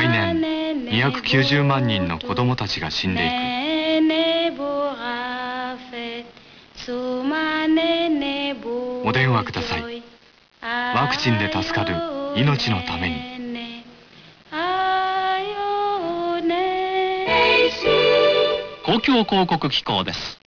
毎年290万人の子どもたちが死んでいく。お電話ください。ワクチンで助かる命のために。 公共広告機構です。